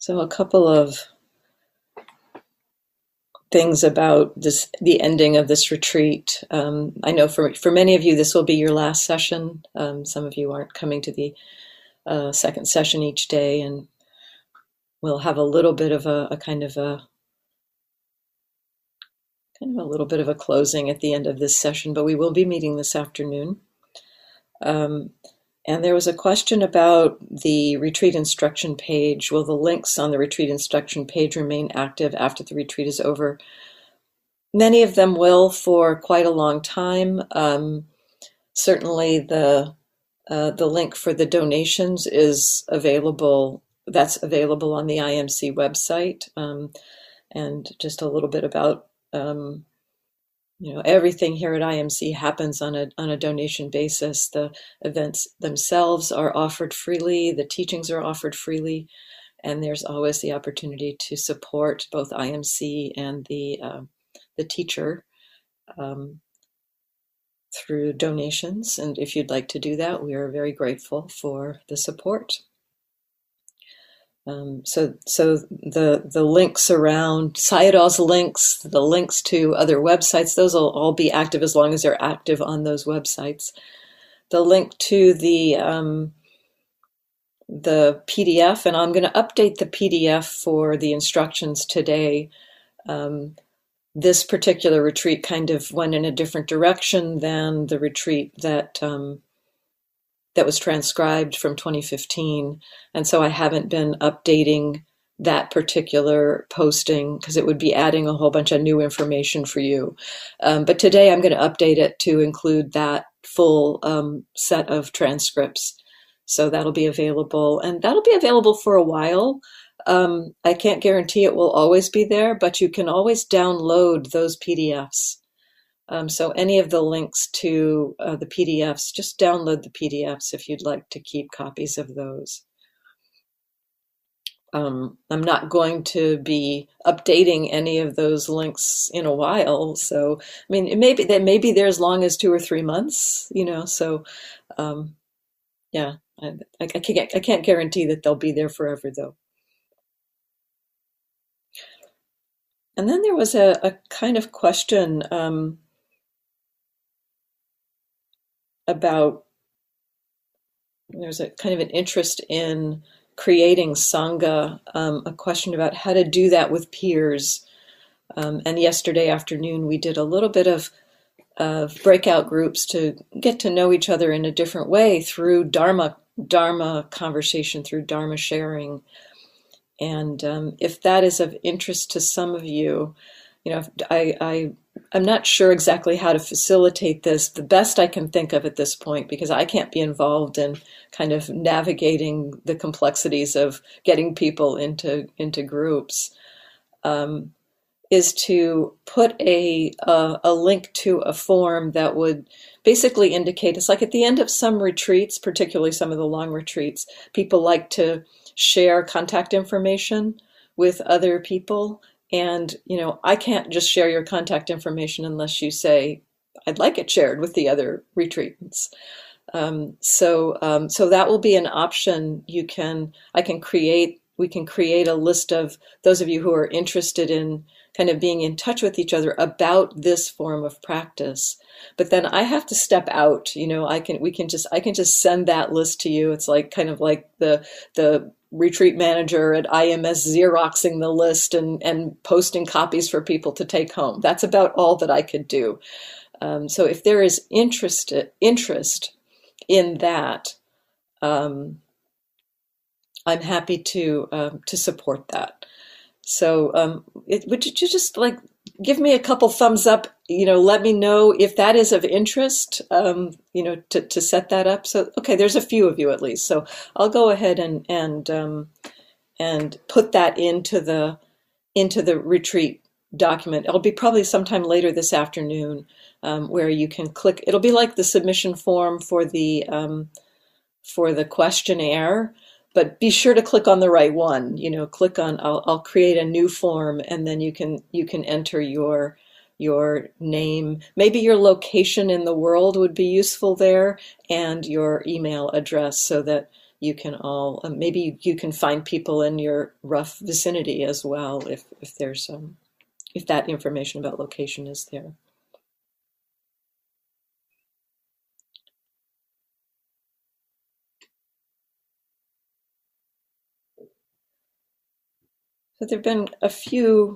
So a couple of things about the ending of this retreat. I know for many of you, this will be your last session. Some of you aren't coming to the second session each day, and we'll have a little bit of a little bit of a closing at the end of this session, but we will be meeting this afternoon. And there was a question about the retreat instruction page. Will the links on the retreat instruction page remain active after the retreat is over? Many of them will for quite a long time. Certainly the link for the donations is available. That's available on the IMC website. And just a little bit about everything here at IMC happens on a donation basis. The events themselves are offered freely, the teachings are offered freely, and there's always the opportunity to support both IMC and the teacher through donations. And if you'd like to do that, we are very grateful for the support. So the links around Sayadaw's links, the links to other websites, those will all be active as long as they're active on those websites. The link to the PDF, and I'm going to update the PDF for the instructions today. This particular retreat kind of went in a different direction than the retreat that was transcribed from 2015. And so I haven't been updating that particular posting because it would be adding a whole bunch of new information for you. But today I'm going to update it to include that full set of transcripts. So that'll be available, and that'll be available for a while. I can't guarantee it will always be there, but you can always download those PDFs. So any of the links to the PDFs, just download the PDFs if you'd like to keep copies of those. I'm not going to be updating any of those links in a while. So, I mean, it may be there as long as 2 or 3 months, so yeah, I can't guarantee that they'll be there forever though. And then there was a kind of question about, there's a kind of an interest in creating Sangha, a question about how to do that with peers. And yesterday afternoon, we did a little bit of breakout groups to get to know each other in a different way through Dharma conversation, through Dharma sharing. And if that is of interest to some of you, I'm not sure exactly how to facilitate this. The best I can think of at this point, because I can't be involved in kind of navigating the complexities of getting people into groups, is to put a link to a form that would basically indicate, it's like at the end of some retreats, particularly some of the long retreats, people like to share contact information with other people. And, I can't just share your contact information unless you say, I'd like it shared with the other retreatants. So that will be an option. We can create a list of those of you who are interested in kind of being in touch with each other about this form of practice. But then I have to step out, I can just send that list to you. It's like kind of like the retreat manager at IMS Xeroxing the list and posting copies for people to take home. That's about all that I could do. So if there is interest in that, I'm happy to support that. So would you just give me a couple thumbs up, let me know if that is of interest, to set that up. So, okay, there's a few of you at least. So I'll go ahead and put that into the retreat document. It'll be probably sometime later this afternoon, where you can click. It'll be like the submission form for the questionnaire. But be sure to click on the right one. Click on. I'll create a new form, and then you can enter your name. Maybe your location in the world would be useful there, and your email address, so that you can all maybe you can find people in your rough vicinity as well if there's if that information about location is there. So there've been a few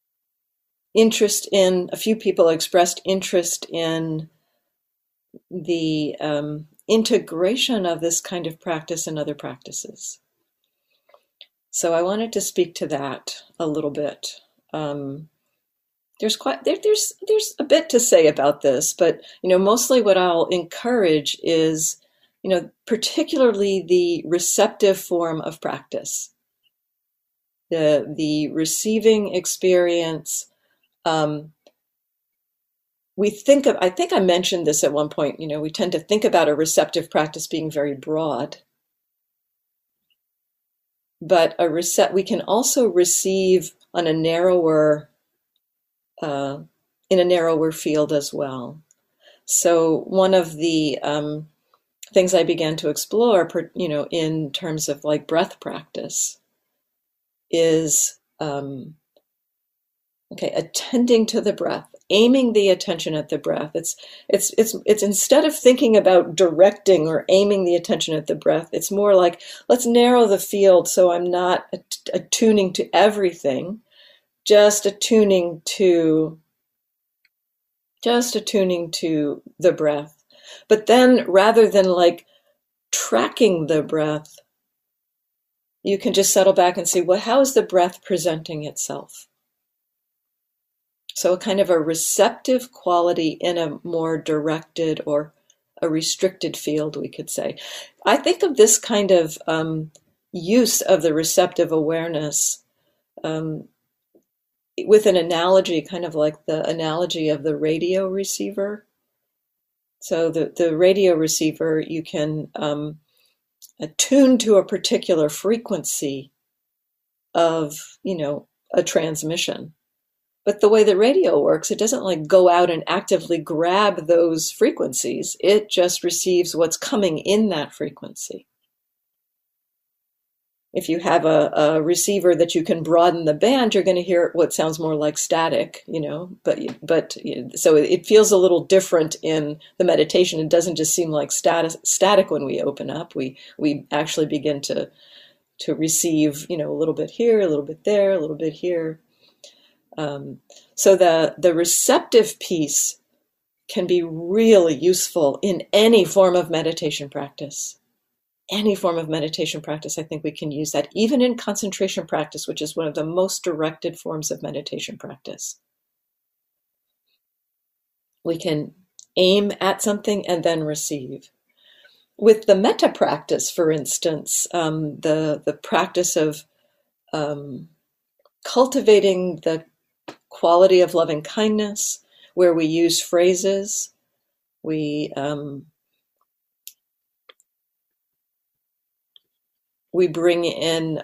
people expressed interest in the integration of this kind of practice in other practices. So I wanted to speak to that a little bit. There's a bit to say about this, but mostly what I'll encourage is particularly the receptive form of practice, the receiving experience. I think I mentioned this at one point, we tend to think about a receptive practice being very broad, but we can also receive on a narrower, in a narrower field as well. So one of the things I began to explore, in terms of like breath practice, is attending to the breath, aiming the attention at the breath. It's instead of thinking about directing or aiming the attention at the breath, it's more like, let's narrow the field so I'm not attuning to everything, just attuning to the breath. But then rather than like tracking the breath, you can just settle back and see, well, how is the breath presenting itself? So a kind of a receptive quality in a more directed or a restricted field, we could say. I think of this kind of use of the receptive awareness with an analogy, kind of like the analogy of the radio receiver. So the radio receiver, you can attune to a particular frequency of, a transmission. But the way the radio works, it doesn't like go out and actively grab those frequencies. It just receives what's coming in that frequency. If you have a receiver that you can broaden the band, you're going to hear what sounds more like static, but so it feels a little different in the meditation. It doesn't just seem like static when we open up. We actually begin to receive, a little bit here, a little bit there, a little bit here. So the receptive piece can be really useful in any form of meditation practice. Any form of meditation practice, I think we can use that, even in concentration practice, which is one of the most directed forms of meditation practice. We can aim at something and then receive. With the metta practice, for instance, the practice of cultivating the quality of loving kindness, where we use phrases, we bring in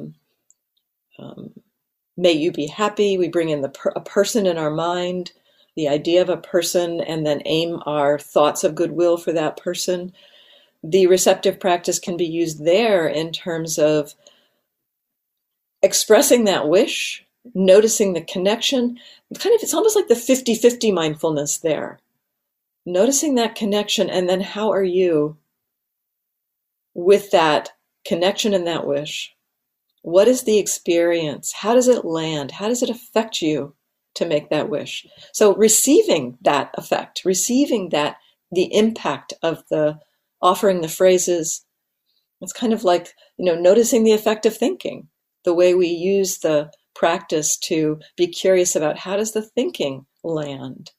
may you be happy. We bring in a person in our mind, the idea of a person, and then aim our thoughts of goodwill for that person. The receptive practice can be used there in terms of expressing that wish, noticing the connection. It's almost like the 50-50 mindfulness there. Noticing that connection, and then how are you with that connection and that wish? What is the experience? How does it land? How does it affect you to make that wish? So receiving that effect, receiving that, the impact of the offering the phrases, it's kind of like, noticing the effect of thinking, the way we use the practice to be curious about how does the thinking land.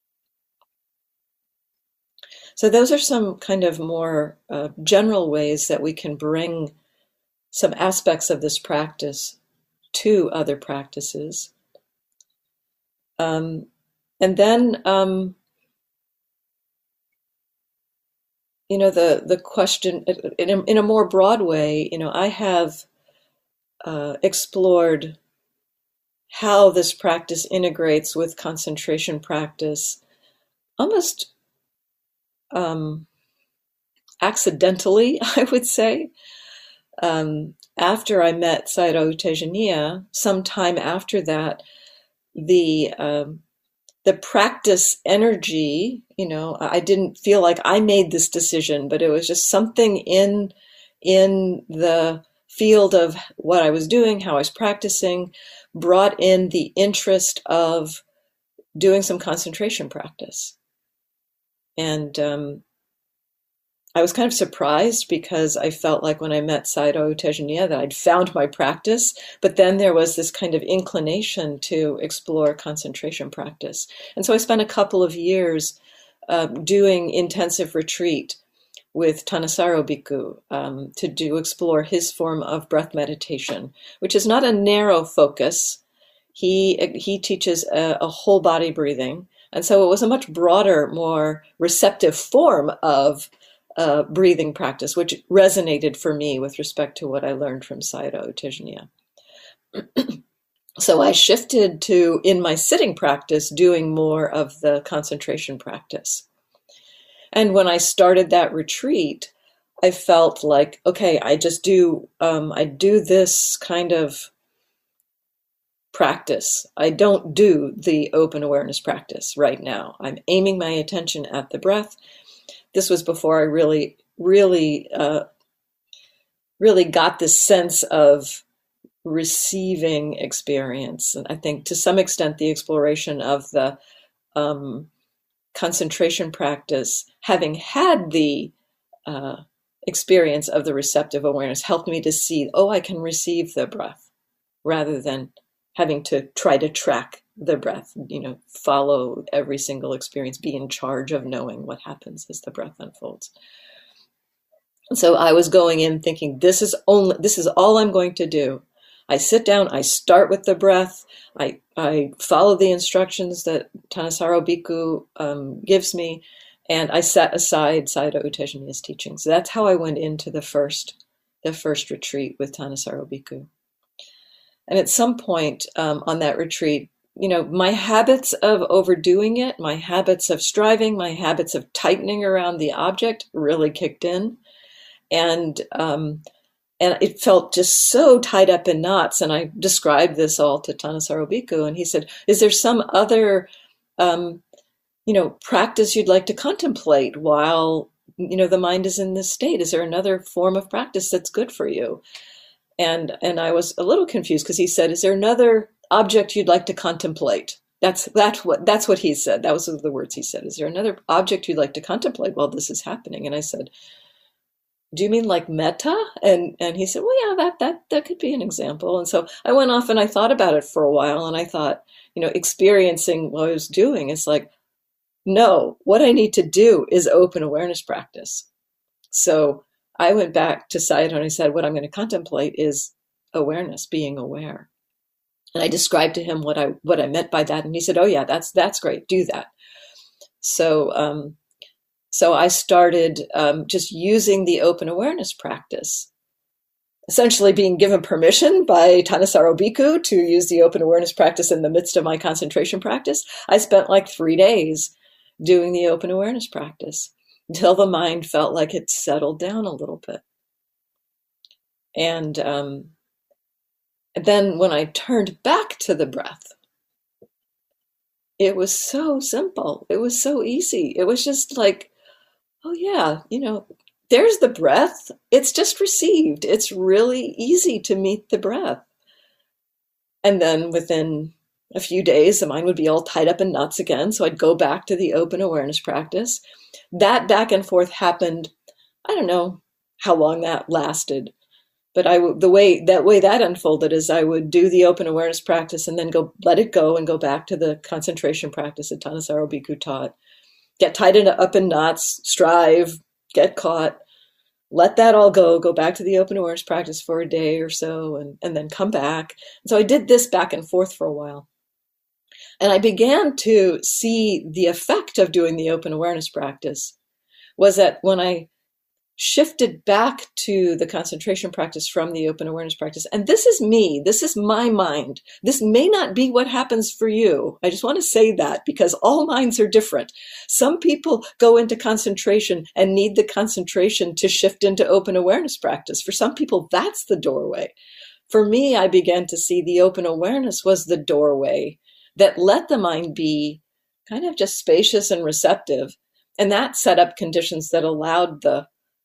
So those are some kind of more general ways that we can bring some aspects of this practice to other practices. And then, the question in a more broad way, I have explored how this practice integrates with concentration practice almost accidentally, I would say. After I met Sayadaw U Tejaniya, sometime after that, the practice energy, I didn't feel like I made this decision, but it was just something in the field of what I was doing, how I was practicing, brought in the interest of doing some concentration practice. And I was kind of surprised because I felt like when I met Sayadaw U Tejaniya that I'd found my practice, but then there was this kind of inclination to explore concentration practice. And so I spent a couple of years doing intensive retreat with Thanissaro Bhikkhu to explore his form of breath meditation, which is not a narrow focus. He teaches a whole body breathing. And so it was a much broader, more receptive form of breathing practice, which resonated for me with respect to what I learned from Sayadaw U Tejaniya. So I shifted to, in my sitting practice, doing more of the concentration practice. And when I started that retreat, I felt like, okay, I do this kind of practice. I don't do the open awareness practice right now. I'm aiming my attention at the breath. This was before I really got this sense of receiving experience. And I think to some extent the exploration of the concentration practice, having had the experience of the receptive awareness, helped me to see, I can receive the breath rather than having to try to track the breath, follow every single experience, be in charge of knowing what happens as the breath unfolds. So I was going in thinking, this is all I'm going to do. I sit down, I start with the breath, I follow the instructions that Thanissaro Bhikkhu gives me, and I set aside Sayadaw U Tejaniya's teachings. So that's how I went into the first retreat with Thanissaro Bhikkhu. And at some point on that retreat, my habits of overdoing it, my habits of striving, my habits of tightening around the object really kicked in. And it felt just so tied up in knots. And I described this all to Thanissaro Bhikkhu, and he said, is there some other, practice you'd like to contemplate while, the mind is in this state? Is there another form of practice that's good for you? And I was a little confused because he said, is there another object you'd like to contemplate? That's what he said. That was the words he said. Is there another object you'd like to contemplate while this is happening? And I said, do you mean like metta? And he said, well, yeah, that could be an example. And so I went off and I thought about it for a while, and I thought, experiencing what I was doing is like, no, what I need to do is open awareness practice. So I went back to Sayadaw and I said, what I'm going to contemplate is awareness, being aware. And I described to him what I meant by that. And he said, oh yeah, that's great. Do that. So I started just using the open awareness practice, essentially being given permission by Thanissaro Bhikkhu to use the open awareness practice in the midst of my concentration practice. I spent like 3 days doing the open awareness practice until the mind felt like it settled down a little bit. And then when I turned back to the breath, it was so simple. It was so easy. It was just like, oh yeah, there's the breath. It's just received. It's really easy to meet the breath. And then within a few days, the mind would be all tied up in knots again. So I'd go back to the open awareness practice. That back and forth happened. I don't know how long that lasted, but the way that unfolded is I would do the open awareness practice and then let it go and go back to the concentration practice that Thanissaro Bhikkhu taught. Get tied up in knots, strive, get caught, let that all go back to the open awareness practice for a day or so, and then come back. And so I did this back and forth for a while. And I began to see the effect of doing the open awareness practice was that when I shifted back to the concentration practice from the open awareness practice. And this is me. This is my mind. This may not be what happens for you. I just want to say that because all minds are different. Some people go into concentration and need the concentration to shift into open awareness practice. For some people, that's the doorway. For me, I began to see the open awareness was the doorway that let the mind be kind of just spacious and receptive. And that set up conditions that allowed the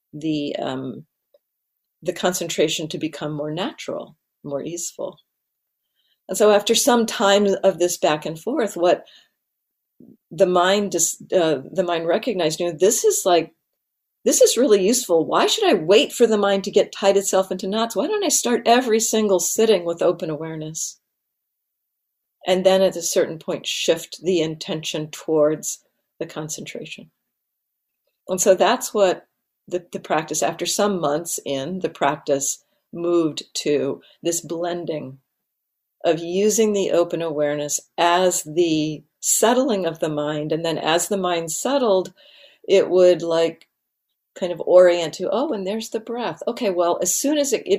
concentration to become more natural, more easeful. And so after some time of this back and forth, what the mind recognized, this is really useful. Why should I wait for the mind to get tied itself into knots? Why don't I start every single sitting with open awareness? And then at a certain point, shift the intention towards the concentration. And so that's what the practice, after some months in, the practice moved to this blending of using the open awareness as the settling of the mind. And then as the mind settled, it would kind of orient to, oh, and there's the breath. Okay, well, as soon as the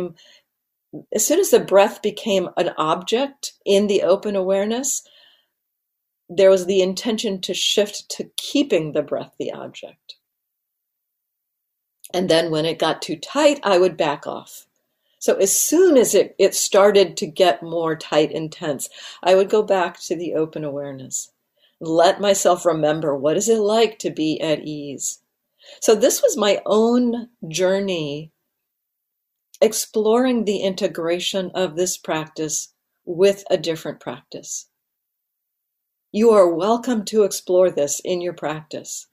breath became an object in the open awareness, there was the intention to shift to keeping the breath the object. And then when it got too tight, I would back off. So as soon as it started to get more tight and tense, I would go back to the open awareness. Let myself remember, what is it like to be at ease? So this was my own journey, exploring the integration of this practice with a different practice. You are welcome to explore this in your practice.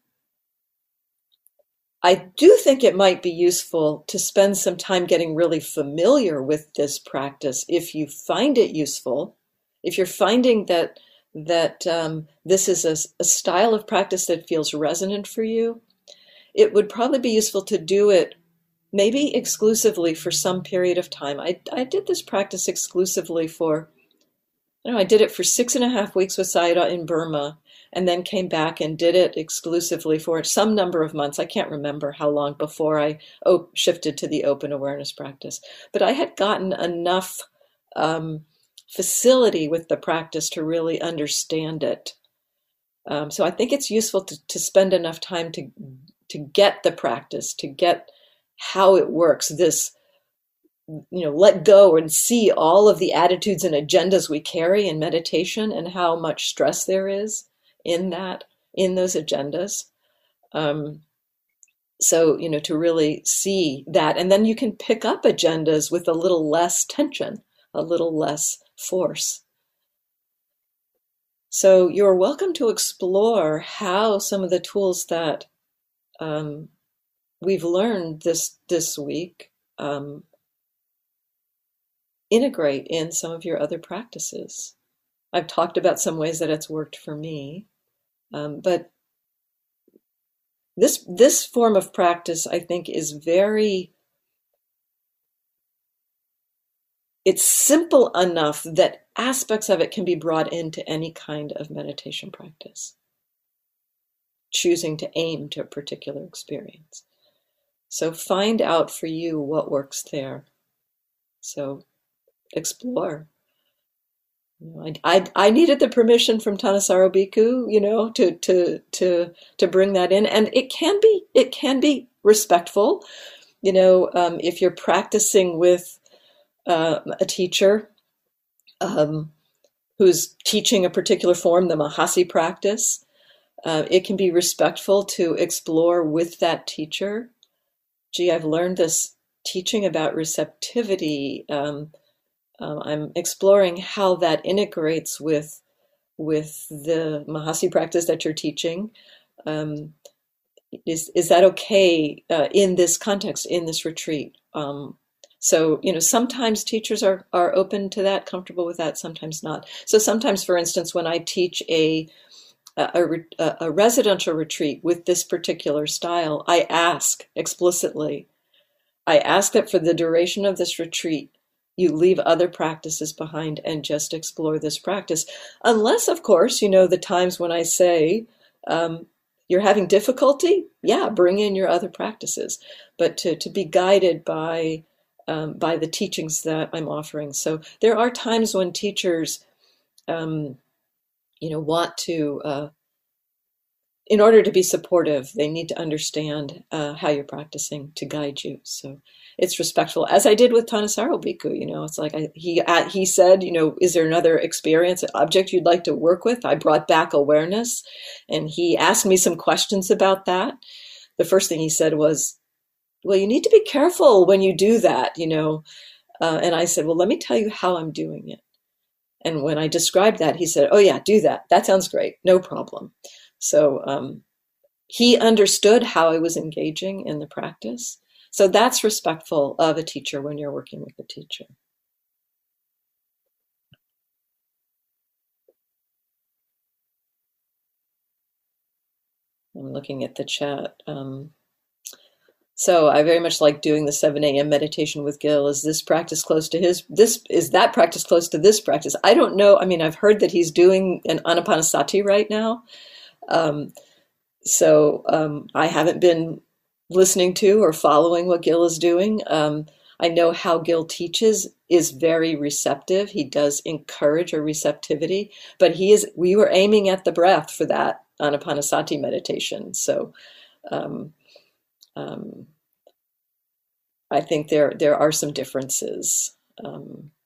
I do think it might be useful to spend some time getting really familiar with this practice if you find it useful. If you're finding that this is a style of practice that feels resonant for you, it would probably be useful to do it maybe exclusively for some period of time. I did this practice exclusively I did it for 6.5 weeks with Sayadaw in Burma, and then came back and did it exclusively for some number of months. I can't remember how long before I shifted to the open awareness practice. But I had gotten enough facility with the practice to really understand it. So I think it's useful to spend enough time to get the practice, to get how it works, this, let go and see all of the attitudes and agendas we carry in meditation and how much stress there is in those agendas. So, to really see that. And then you can pick up agendas with a little less tension, a little less force. So you're welcome to explore how some of the tools that we've learned this week integrate in some of your other practices. I've talked about some ways that it's worked for me, but this form of practice, I think, is it's simple enough that aspects of it can be brought into any kind of meditation practice, choosing to aim to a particular experience. So find out for you what works there. So explore. I needed the permission from Thanissaro Bhikkhu, to bring that in, and it can be respectful, if you're practicing with a teacher who's teaching a particular form, the Mahasi practice. It can be respectful to explore with that teacher. I've learned this teaching about receptivity. I'm exploring how that integrates with the Mahasi practice that you're teaching. Is that okay in this context, in this retreat? So, sometimes teachers are open to that, comfortable with that, sometimes not. So sometimes, for instance, when I teach a residential retreat with this particular style, I ask explicitly, that for the duration of this retreat, you leave other practices behind and just explore this practice. Unless, of course, the times when I say, you're having difficulty, yeah, bring in your other practices, but to be guided by the teachings that I'm offering. So there are times when teachers, want to, in order to be supportive, they need to understand how you're practicing to guide you. So it's respectful, as I did with Thanissaro Bhikkhu. It's like he said, is there another experience, object you'd like to work with? I brought back awareness, and he asked me some questions about that. The first thing he said was, well, you need to be careful when you do that, and I said, well, let me tell you how I'm doing it. And when I described that, he said, oh yeah, do that. That sounds great. No problem. So he understood how I was engaging in the practice. So that's respectful of a teacher when you're working with a teacher. I'm looking at the chat. So I very much like doing the 7 a.m. meditation with Gil. Is this practice close to is that practice close to this practice? I don't know. I mean, I've heard that he's doing an Anapanasati right now. So I haven't been listening to or following what Gil is doing. I know how Gil teaches is very receptive. He does encourage a receptivity, but we were aiming at the breath for that Anapanasati meditation. So I think there are some differences.